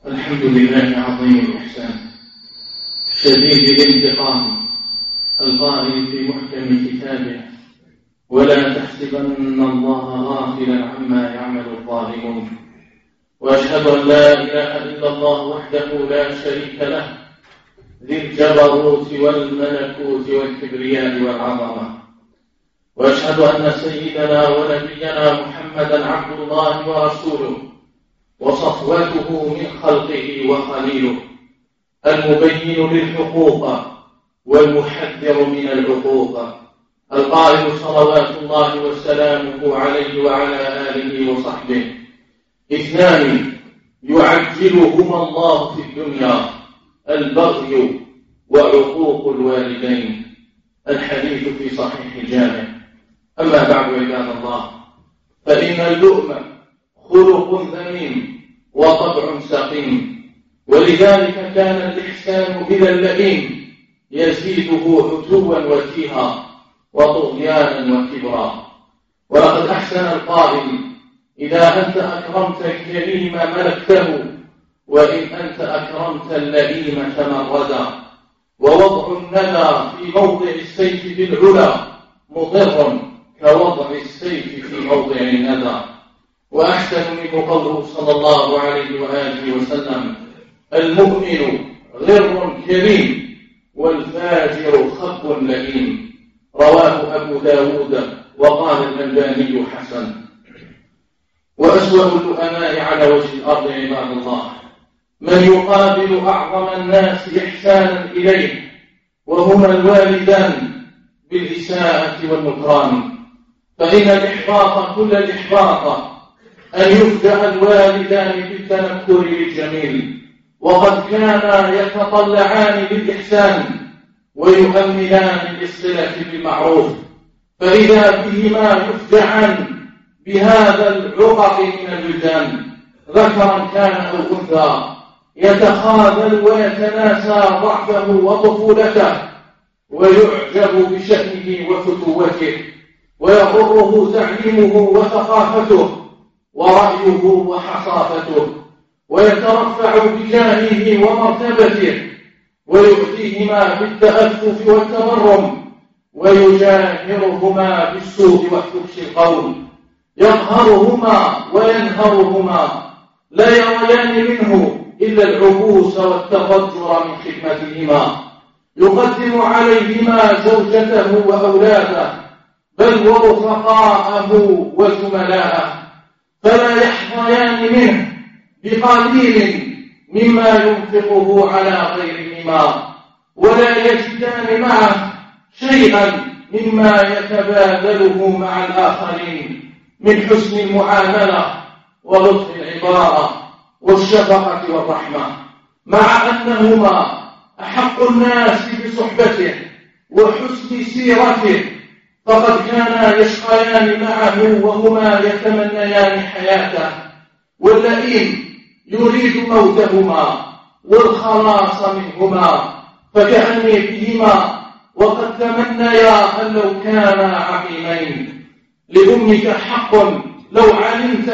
الحمد لله عظيم الإحسان شديد الانتقام القائل في محكم كتابه: ولا تحسبن الله غافلا عما يعمل الظالمون. وأشهد أن لا إله إلا الله وحده لا شريك له ذي الجبروت والملكوت والكبرياء والعظمة. وأشهد أن سيدنا ونبينا محمدا عبد الله ورسوله وصفوته من خلقه وخليله، المبين للحقوق والمحذر من العقوق، القائل صلوات الله وسلامه عليه وعلى آله وصحبه: اثنان يعجلهما الله في الدنيا: البغي وعقوق الوالدين. الحديث في صحيح الجامع. أما بعد عباد الله، فإن اللؤم خلق ذميم وطبع سقيم، ولذلك كان الإحسان إلى اللئيم يزيده عتوا وتيها وطغيانا وكبرا. ولقد أحسن القائل: إذا أنت أكرمت الكريم ملكته، وإن أنت أكرمت اللئيم تمردا. ووضع الندى في موضع السيف بالعلا مضر كوضع السيف في موضع الندى. وأحسن منه قوله صلى الله عليه وآله وسلم: المؤمن غر كريم والفاجر خب لئيم. رواه أبو داود وقال الألباني حسن. وأسوأ اللؤماء على وجه الأرض عباد الله من يقابل أعظم الناس إحسانا إليه، وهما الوالدان، بالإساءة والنكران. فإن الإحباط كل الإحباط أن يفجأ الوالدان بالتنكر للجميل، وقد كانا يتطلعان بالإحسان ويؤملان بالصلة بالمعروف، فإذا بهما يفجعان بهذا العقق من الولدان، ذكرا كان أو أنثى، يتخاذل ويتناسى ضعفه وطفولته، ويعجب بشأنه وفتوته، ويغره تعليمه وثقافته ورأيه وحصافته، ويترفع بجاهه ومرتبته، ويؤتيهما بالتأفف والتبرم، ويجاهرهما بالسوء وحبش القول، يقهرهما وينهرهما، لا يريان منه إلا العبوس والتضجر من خدمتهما، يقدم عليهما زوجته وأولاده، بل ورفقاءه وزملاءه، فلا يحظيان منه بقليل مما ينفقه على غيرهما، ولا يجدان معه شيئا مما يتبادله مع الآخرين من حسن المعاملة ولطف العبارة والشفقة والرحمة، مع أنهما أحق الناس بصحبته وحسن سيرته، فقد كانا يشقيان معه وهما يتمنيان حياته، واللئيم يريد موتهما والخلاص منهما، فكأني بهما وقد تمنيا أن لو كانا عقيمين. لأمك حق لو علمت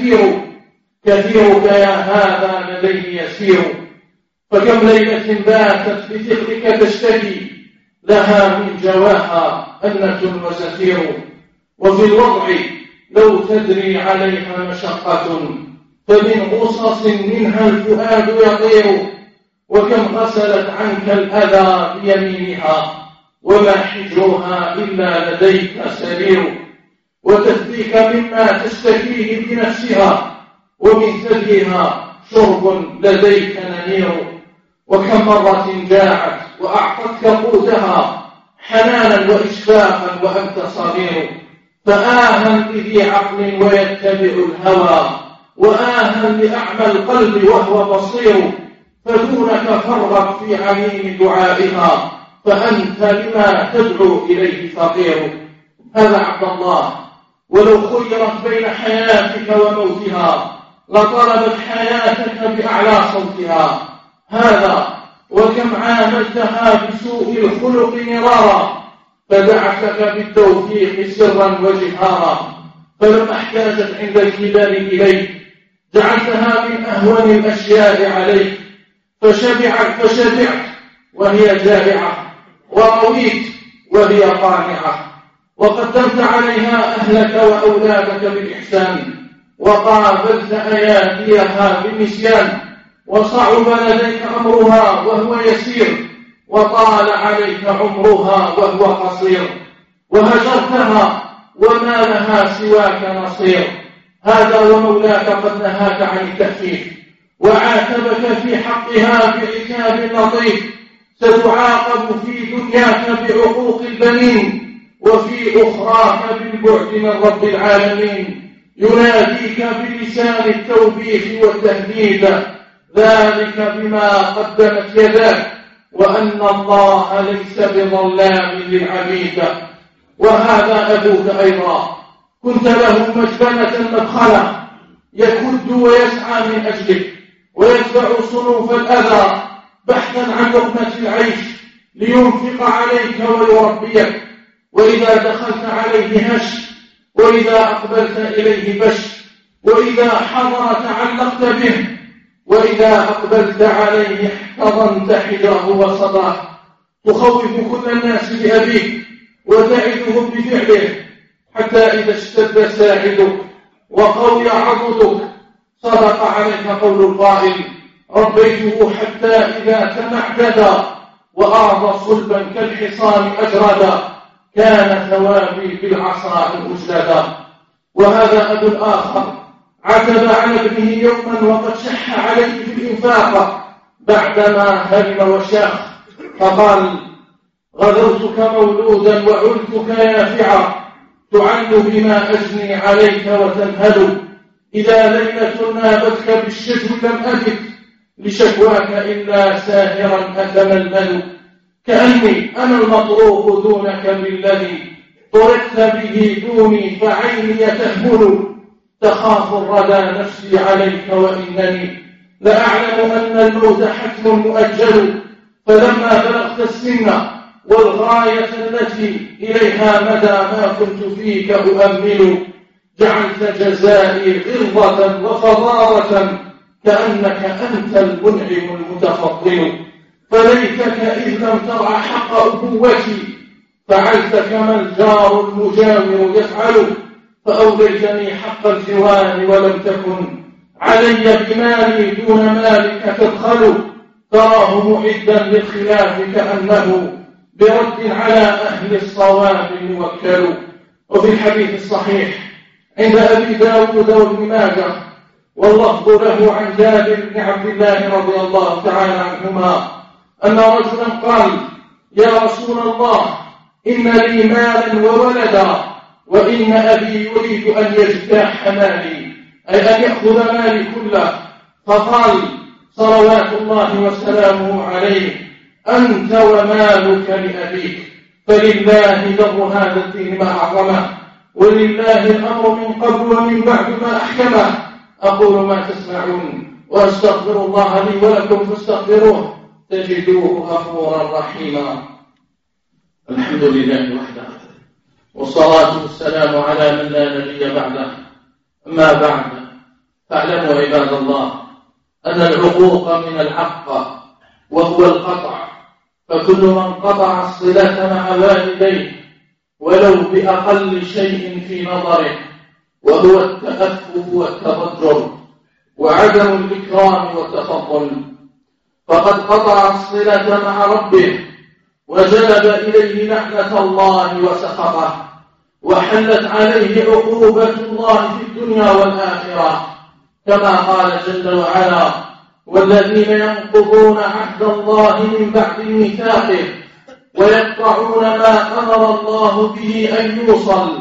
كثيرك يا هذا لديه يسير، فكم ليلة باتت بثقلك تشتكي، لها من جواها أنة وزفير. وفي الوضع لو تدري عليها مشقة، فمن غصص منها الفؤاد يطير، وكم غسلت عنك الأذى بيمينها، وما حجرها إلا لديك سرير، وتفديك مما تشتكيه بنفسها، ومن ثديها شرب لديك نمير. وكم مرة جاعت وأعطتك قوتها حنانا وإشفاقا وأنت صغير، فآها لذي عقل ويتبع الهوى، وآها لأعمى القلب وهو بصير، فدونك فرغ في عميم دعائها، فأنت لما تدعو إليه فقير. هذا عبد الله ولو خيرت بين حياتك وموتها لطلبت حياتك بأعلى صوتها. هذا وكم عاملتها بسوء الخلق مرارا، فدعتك بالتوفيق سرا وجهارا، فلما احتاجت عند الكبار إليك جعلتها من أهون الأشياء عليك، فشبعت وهي جائعة، ورويت وهي قانعة، وقدمت عليها أهلك وأولادك بالإحسان، وقابلت أياديها بالنسيان، وصعب لديك أمرها وهو يسير، وطال عليك عمرها وهو قصير، وهجرتها وما لها سواك نصير. هذا ومولاك قد نهاك عن التخفيف، وعاتبك في حقها بعتاب لطيف. ستعاقب في دنياك بعقوق البنين، وفي أخراك بالبعد من رب العالمين. يناديك بلسان التوبيخ والتهديد، ذلك بما قدمت يداك، وأن الله ليس بظلام للعبيد. وهذا أبوك أيضا، كنت له مجبنة مدخلة، يكد ويسعى من أجلك، ويتبع صنوف الأذى بحثا عن لقمة العيش، لينفق عليك ويربيك. وإذا دخلت عليه هش، وإذا أقبلت إليه بش، وإذا حضر تعلقت به، وإذا أقبلت عليه احتضنت حجره وصداه. تخوف كل الناس بأبيك، وتعدهم بفعله، حتى إذا اشتد ساعدك وقوي عضدك صدق عليك قول القائل: ربيته حتى إذا تمعدد وأرض صلبا كالحصان أجردا، كان ثوابي بالعصا أجلدا. وهذا أبو الآخر عتب على ابنه يوما وقد شح عليه في الإنفاق بعدما هرم وشاخ، فقال: غذوتك مولودا وعلتك يافعا، تعل بما أجني عليك وتنهل. إذا ليلة نابتك بالشجو لم أجد لشكواك إلا ساهرا أتململ. كأني أنا المطروق دونك بالذي طرقت به دوني، فعيني تهمل. تخاف الردى نفسي عليك، وإنني لأعلم أن الموت حتم مؤجل. فلما بلغت السن والغاية التي إليها مدى ما كنت فيك أؤمل، جعلت جزائي غلظة وفضارة، كأنك أنت المنعم المتفضل. فليتك إذ لم ترع حق أبوتي، فعلت كما الجار المجاور يفعل. فأوليتني حق الجوار ولم تكن علي بمالي دون مالك تدخل. تراه معدا للخلاف كأنه برد على أهل الصواب موكل. وفي الحديث الصحيح عند أبي داود وابن ماجه واللفظ له عن جابر بن عبد الله رضي الله تعالى عنهما أن رجلا قال: يا رسول الله، إن لي مالا وولدا، وإن أبي يريد أن يجتاح مالي، أي أن يأخذ مالي كله. فقال صلوات الله وسلامه عليه: أنت ومالك لأبيك، فلله در هذا الدين ما أعظمه، ولله الأمر من قبل ومن بعد ما أحكمه. أقول ما تسمعون، وأستغفر الله لي ولكم فاستغفروه تجدوه غفورا رحيما. الحمد لله وحده، والصلاة والسلام على من لا نبي بعده. أما بعد، فاعلموا عباد الله أن العقوق من الحق وهو القطع، فكل من قطع الصلة مع والديه ولو بأقل شيء في نظره، وهو التأفف والتضجر وعدم الإكرام والتفضل، فقد قطع الصلة مع ربه، وجلب إليه لعنة الله وسخطه، وحلت عليه عقوبة الله في الدنيا والآخرة، كما قال جل وعلا: والذين ينقضون عهد الله من بعد ميثاقه ويقطعون ما أمر الله به أن يوصل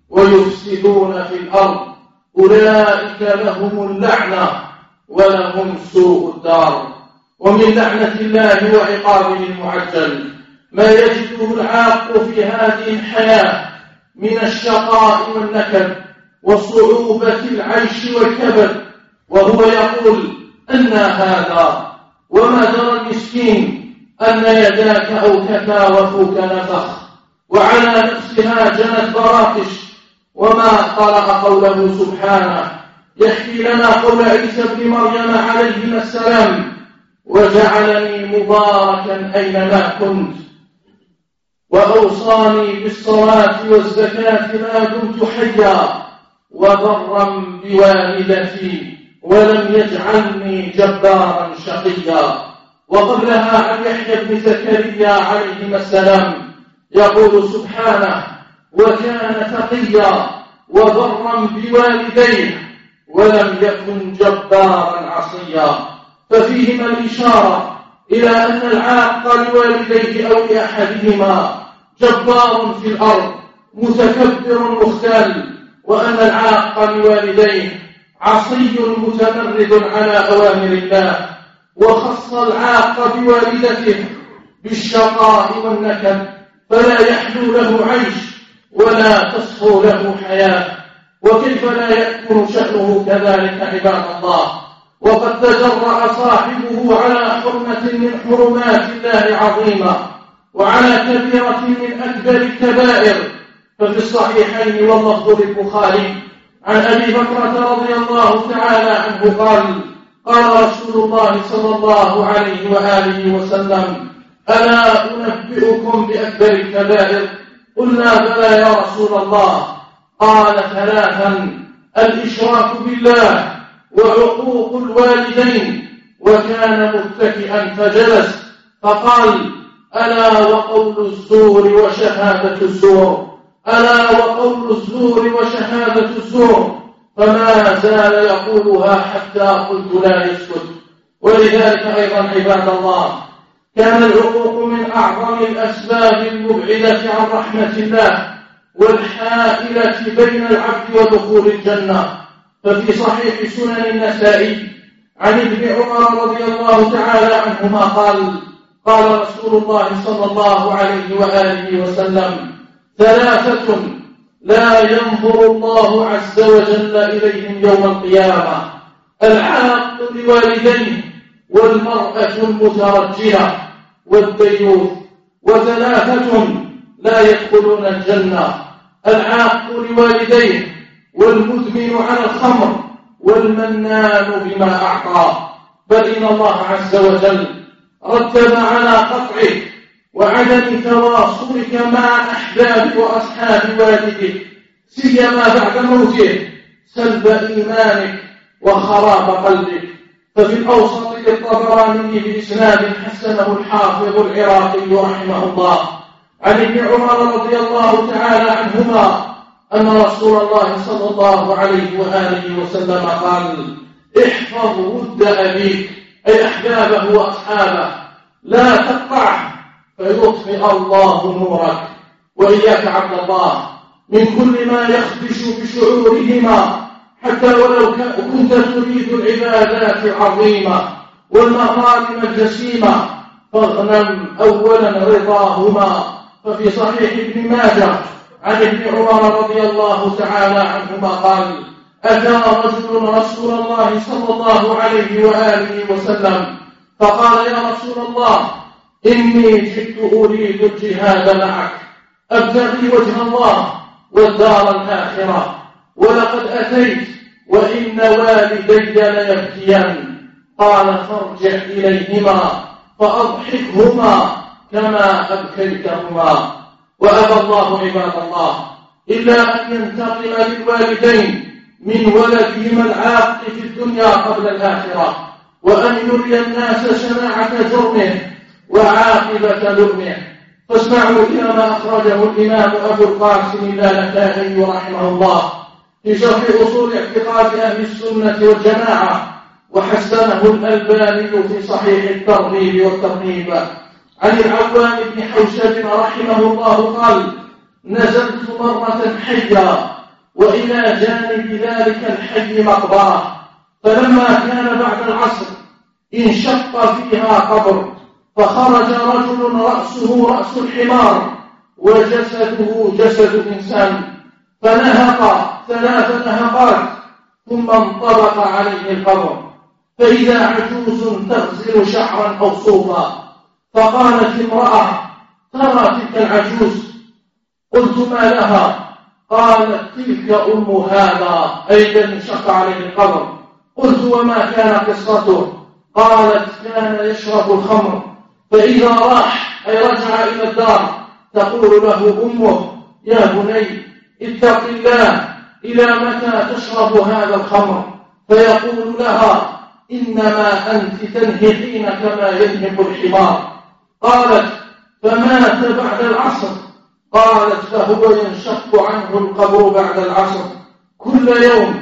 ويفسدون في الأرض، أولئك لهم اللعنة ولهم سوء الدار. ومن لعنة الله وعقابه المعجل ما يجده العاق في هذه الحياة من الشقاء والنكد وصعوبة العيش والكبد، وهو يقول: أن هذا، وما درى المسكين أن يداك أوكتا وفوك نفخ، وعلى نفسها جنت براقش. وما قرأ قوله سبحانه: يحكي لنا قول عيسى بن مريم عليهما السلام: وجعلني مباركا أينما كنت وأوصاني بالصلاة والزكاة ما دمت حيا وبرا بوالدتي ولم يجعلني جبارا شقيا. وقبلها عن يحيى بن زكريا عليهما السلام يقول سبحانه: وكان تقيا وبرا بوالديه ولم يكن جبارا عصيا. ففيهما الإشارة إلى أن العاق لوالديه أو لأحدهما جبار في الأرض متكبر مختال، وأن العاق لوالديه عصي متمرد على أوامر الله. وخص العاق بوالدته بالشقاء والنكد، فلا يحلو له عيش ولا تصفو له حياة. وكيف لا يكون شأنه كذلك عباد الله، وقد تجرأ صاحبه على حرمة من حرمات الله عظيمة وعلى كبيرة من أكبر الكبائر. ففي الصحيحين واللفظ للبخاري عن أبي بكرة رضي الله تعالى عنه قال: قال رسول الله صلى الله عليه وآله وسلم: ألا أنبئكم بأكبر الكبائر؟ قلنا: بلى يا رسول الله. قال: ثلاثا: الإشراك بالله وعقوق الوالدين. وكان متكئا فجلس فقال: ألا وقول الزور وشهادة الزور، ألا وقول الزور وشهادة الزور. فما زال يقولها حتى قلت لا يسكت. ولذلك أيضا عباد الله كان العقوق من أعظم الأسباب المبعدة عن رحمة الله والحائلة بين العبد ودخول الجنة. ففي صحيح سنن النسائي عن ابن عمر رضي الله تعالى عنهما قال: قال رسول الله صلى الله عليه وآله وسلم: ثلاثة لا ينظر الله عز وجل إليهم يوم القيامة: العاق لوالديه والمرأة المترجلة والديوث. وثلاثة لا يدخلون الجنة: العاق لوالديه والمدمن على الخمر والمنان بما أعطى. بل إن الله عز وجل رتب على قطعه وعدم تواصلك مع أحباب وأصحاب والدك سيما بعد موته سلب إيمانك وخراب قلبك. ففي الأوسط للطبراني بإسناد حسنه الحافظ العراقي رحمه الله عن ابن عمر رضي الله تعالى عنهما أن رسول الله صلى الله عليه وآله وسلم قال: احفظ ود أبيك، أي أحبابه وأصحابه، لا تقطعه فيطفئ الله نورك. وإياك عبد الله من كل ما يخدش بشعورهما، حتى ولو كنت تريد العبادات العظيمة والمغانم الجسيمة، فاغنم أولا رضاهما. ففي صحيح ابن ماجه عن ابن عمر رضي الله تعالى عنهما قال: أتى رجل رسول الله صلى الله عليه وآله وسلم فقال: يا رسول الله، إني جئت أريد الجهاد معك أبتغي وجه الله والدار الآخرة، ولقد أتيت وإن والدي ليبكيان. قال: فارجع إليهما فأضحكهما كما أبكيتهما. وأبى الله عباد الله إلا أن ينتقم للوالدين من ولدهما العاق في الدنيا قبل الآخرة، وأن يري الناس شناعة جرمه وعاقبة لؤمه. فاسمعوا إلى ما أخرجه الإمام أبو القاسم اللالكائي رحمه الله في شرح أصول اعتقاد أهل السنة والجماعة، وحسنه الألباني في صحيح الترغيب والترهيب عن العوام بن حوشب رحمه الله قال: نزلت مرة حيا وإلى جانب ذلك الحي مقبرة، فلما كان بعد العصر انشق فيها قبر، فخرج رجل رأسه رأس الحمار وجسده جسد إنسان، فنهق 3 نهقات ثم انطبق عليه القبر، فإذا عجوز تغزل شعرا أو صوفا. فقالت امرأة: ترى تلك العجوز؟ قلت: ما لها؟ قالت تلك أم هذا أي الذي شق عليه القبر. قلت وما كان قصته؟ قالت كان يشرب الخمر، فإذا راح أي رجع إلى الدار تقول له أمه يا بني اتق الله، إلى متى تشرب هذا الخمر؟ فيقول لها إنما أنت تنهقين كما ينهق الحمار. قالت فمات بعد العصر. قالت فهو ينشق عنه القبر بعد العصر كل يوم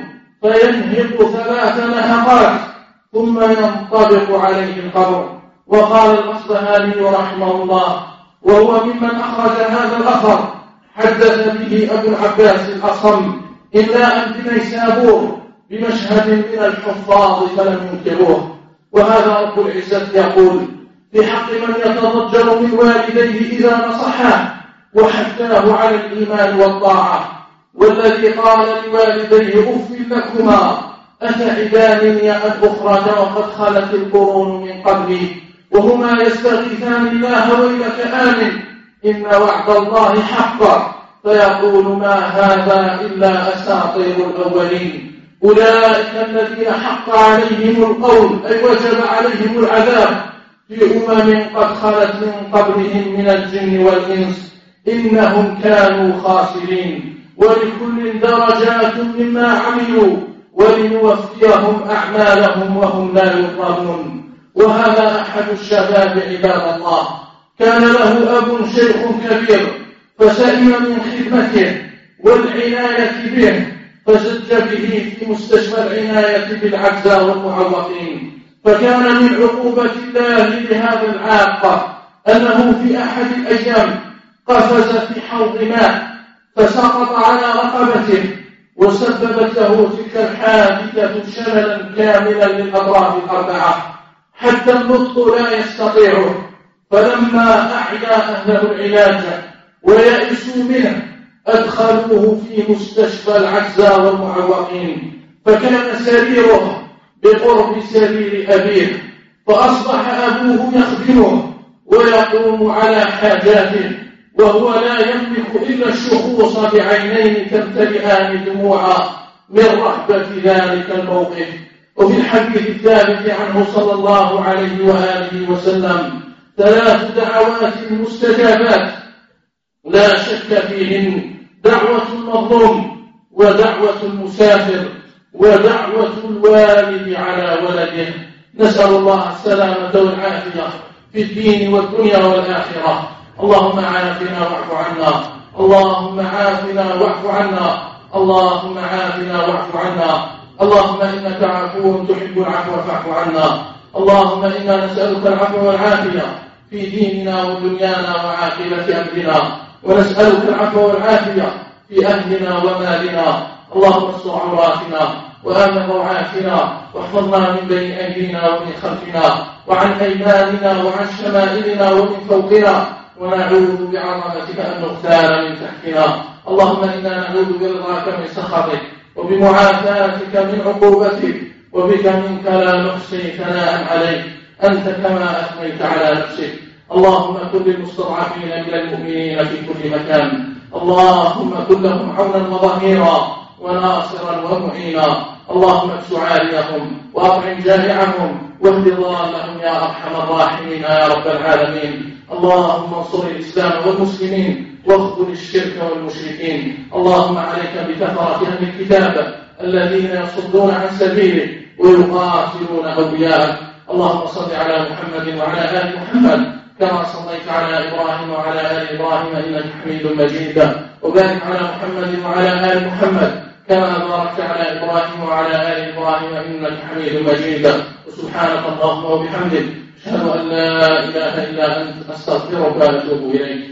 فينهق 3 نهقات ثم ينطبق عليه القبر. وقال الأصبهاني رحمه الله وهو ممن أخرج هذا الأثر حدث به أبو العباس الأصم إلا أن في نيسابور بمشهد من الحفاظ فلم ينكروه. وهذا رب العزة يقول في حق من يتضجر من والديه إذا نصحاه وحثاه على الإيمان والطاعة، والذي قال لوالديه أف لكما أتعدانني أن أخرج وقد خلت القرون من قبلي وهما يستغيثان الله ويلك آمن إن وعد الله حق، فيقول ما هذا إلا أساطير الأولين. أولئك الذين حق عليهم القول أي وجب عليهم العذاب في قد خلت من قبلهم من الجن والإنس إنهم كانوا خاسرين. ولكل درجات مما عملوا ولنوفيهم أعمالهم وهم لا يظلمون. وهذا أحد الشباب عباد الله كان له أب شيخ كبير فسئم من خدمته والعناية به فزج به في مستشفى العناية بالعجزى والمعوقين. فكان من عقوبة الله لهذا العاق أنه في أحد الأيام قفز في حوض ماء فسقط على رقبته وسببت له تلك الحادثة شللا كاملا للأطراف الأربعة حتى النطق لا يستطيعه. فلما أعيا أهله العلاج ويأسوا منه أدخلوه في مستشفى العجزى والمعوقين، فكان سريره بقرب سرير أبيه، فأصبح أبوه يخدمه ويقوم على حاجاته وهو لا يملك إلا الشخوص بعينين تمتلئان دموعا من رهبة ذلك الموقف. وفي الحديث الثابت عنه صلى الله عليه وآله وسلم 3 دعوات مستجابات لا شك فيهن: دعوة المظلوم ودعوة المسافر ودعوة الوالد على ولده. نسأل الله السلامة والعافية في الدين والدنيا والآخرة. اللهم عافنا واعف عنا، اللهم عافنا واعف عنا، اللهم عافنا واعف عنا، اللهم إنك عفو تحب العفو فاعف عنا. اللهم إنا نسألك العفو والعافية في ديننا ودنيانا وعاقبة أمرنا، ونسألك العفو والعافية في أهلنا ومالنا. اللهم استر عوراتنا وآمن روعاتنا واحفظنا من بين أيدينا ومن خلفنا وعن أيماننا وعن شمائلنا ومن فوقنا، ونعوذ بعظمتك أن نغتال من تحتنا. اللهم إنا نعوذ برضاك من سخطك وبمعافاتك من عقوبتك، وبك منك لا نحصي ثناء عليك أنت كما أثنيت على نفسك. اللهم كن للمستضعفين من المؤمنين في كل مكان، اللهم كن لهم عونا وظهيرا وناصرا ومعينا. اللهم اكس عاريهم واطعم جائعهم واهد ضالهم يا أرحم الراحمين يا رب العالمين. اللهم انصر الإسلام والمسلمين واخذل الشرك والمشركين. اللهم عليك بكثرة أهل الكتاب الذين يصدون عن سبيلك ويقاتلون أولياءك. اللهم صل على محمد وعلى آل محمد كما صليت على إبراهيم وعلى آل إبراهيم إنك حميد مجيد، وبارك على محمد وعلى آل محمد كما باركت على إبراهيم وعلى آل إبراهيم إنك حميد مجيد. وسبحانك اللهم وبحمدك أشهد أن لا إله إلا أنت أستغفرك وأتوب إليك.